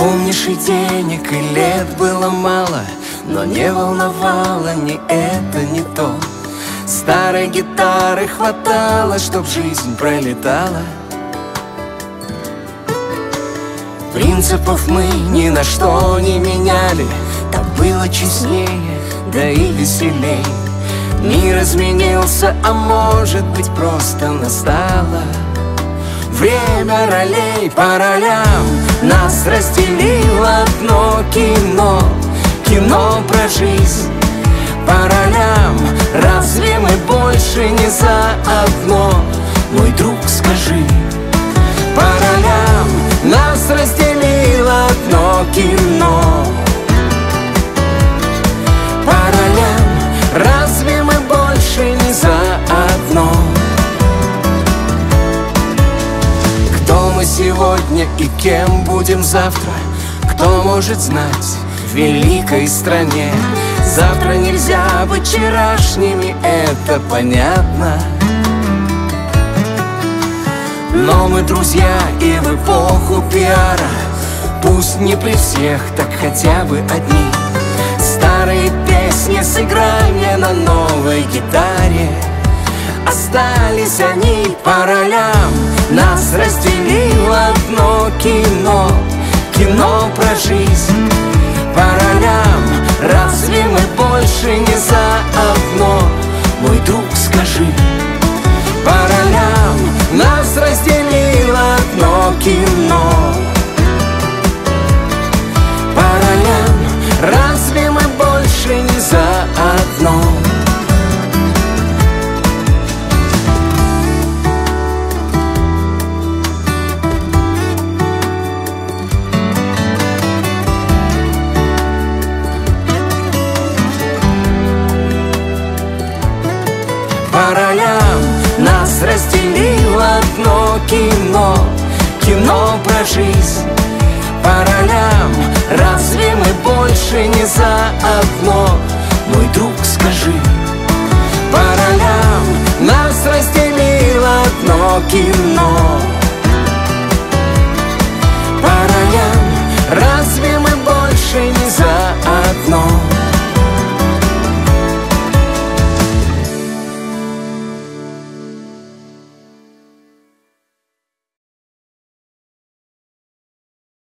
Помнишь, и денег, и лет было мало, но не волновало ни это, ни то. Старой гитары хватало, чтоб жизнь пролетала. Принципов мы ни на что не меняли, так было честнее, да и веселей. Мир изменился, а может быть просто настало время ролей. По ролям нас разделило одно кино, кино про жизнь. По ролям разве мы больше не заодно? Мой друг, скажи. По ролям нас разделило одно кино. По ролям разве мы больше не заодно? Кто мы сегодня и кем будем завтра, кто может знать в великой стране? Завтра нельзя быть вчерашними, это понятно. Но мы друзья и в эпоху пиара, пусть не при всех, так хотя бы одни. Старые песни сыграй мне на новой гитаре. Остались они по ролям, нас разделило одно кино, кино про жизнь. По ролям разве мы больше не заодно? Мой друг, скажи. По ролям нас разделило одно кино. По ролям разве мы больше не заодно? По ролям нас разделило одно кино, кино про жизнь. По ролям разве мы больше не заодно? Мой друг, скажи. По ролям нас разделило одно кино.